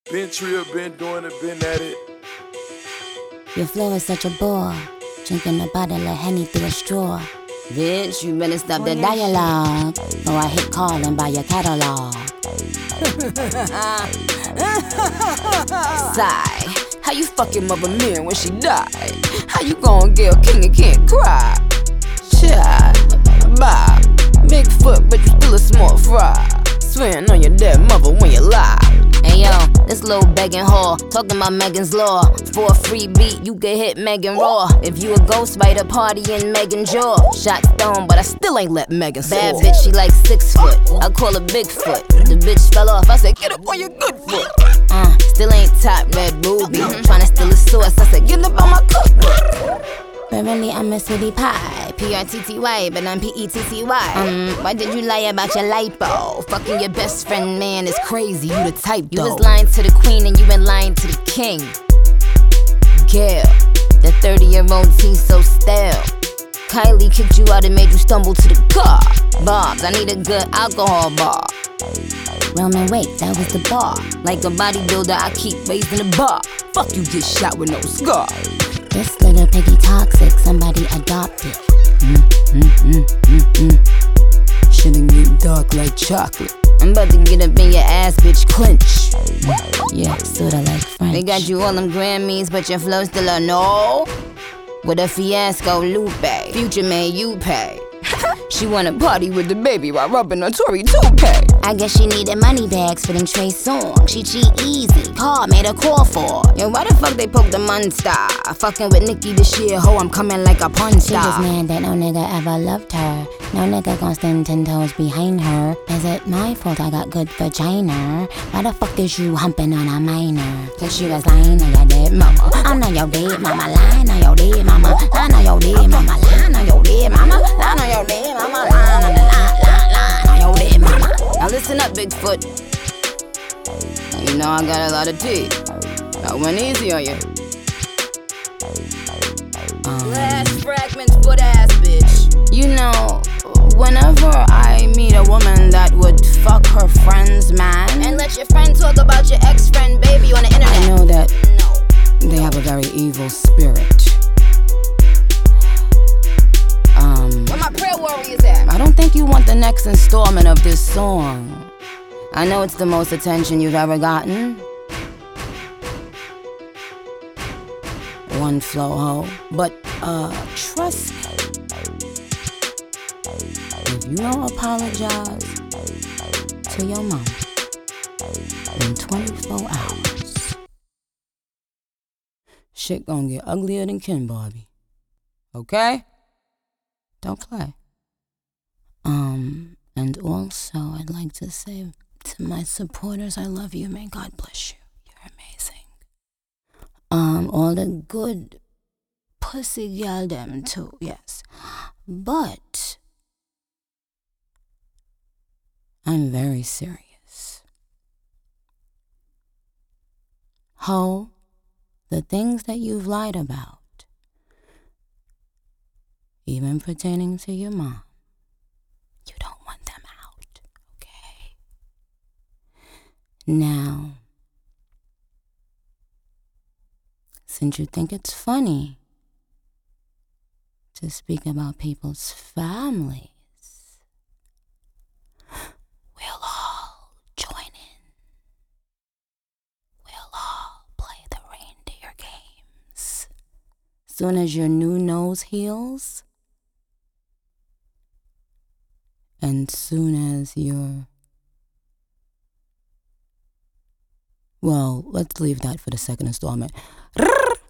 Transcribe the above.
Been trill, been doing it, been at it. Your flow is such a bore, drinking a bottle of Henny through a straw. Bitch, you better stop the dialogue, or I hit call and buy your catalog. Sigh, how you fucking Mother Mary when she died? How you gon' Gayle King and can't cry? Child, bye, big foot, but you still a small fry. Swearing on your dead mother when you lie. Hey yo, this little begging whore, talking about Megan's Law. For a free beat, you can hit Megan Raw. If you a ghost, fight a party in Megan jaw. Shot stone, but I still ain't let Megan soar. Bad bitch, she like 6 foot, I call her Bigfoot. The bitch fell off, I said get up on your good foot. Still ain't top red booby, tryna steal a source, I said get up on my cookbook. But really I'm a city pie, P-R-T-T-Y, but I'm P-E-T-T-Y. Why did you lie about your lipo? Fucking your best friend, man, is crazy, you the type though. You was lying to the queen and you been lying to the king. Gayle, the 30-year-old tea so stale. Kylie kicked you out and made you stumble to the car. Bobs, I need a good alcohol bar. Roman, wait, that was the bar. Like a bodybuilder, I keep raising the bar. Fuck you, get shot with no scar. This little piggy toxic, somebody adopt it. Shouldn't get dark like chocolate. I'm about to get up in your ass, bitch, clench. Yeah, sorta like French. They got you all them Grammys, but your flow still a no. With a fiasco, Lupe. Future man, you pay. She wanna party with the baby while rubbing a Tory toupee. I guess she needed money bags fitting Trey Songz. She cheat easy, Paul made a call for. Yo, why the fuck they poke the monster? Fucking with Nicki this year, ho, I'm coming like a punch star. She just mad that no nigga ever loved her. No nigga gon' stand 10 toes behind her. Is it my fault I got good vagina? Why the fuck is you humping on a minor? Cause she was lying on your dead mama. I'm not your dead mama, lying on your dead mama. Lying on your dead mama, lying on your dead mama. Lying on your dead mama, lying on your dead mama. Now listen up, Bigfoot. Now you know I got a lot of tea. I went easy on you. Last fragments for the ass bitch. You know, whenever I meet a woman that would fuck her friend's man and let your friend talk about your ex-friend baby on the internet, I know that they have a very evil spirit. Where my prayer warriors at? I don't think you want the next installment of this song. I know it's the most attention you've ever gotten. One flow, ho. But, trust me. If you don't apologize to your mom in 24 hours, shit gon' get uglier than Ken Barbie. Okay? Don't play. And also I'd like to say to my supporters, I love you, may God bless you. You're amazing. All the good pussy girl them too, yes. But I'm very serious. Ho, the things that you've lied about, even pertaining to your mom, you don't want them out, okay? Now, since you think it's funny to speak about people's families, we'll all join in. We'll all play the reindeer games. Soon as your new nose heals, and soon as you're... Well, let's leave that for the second installment.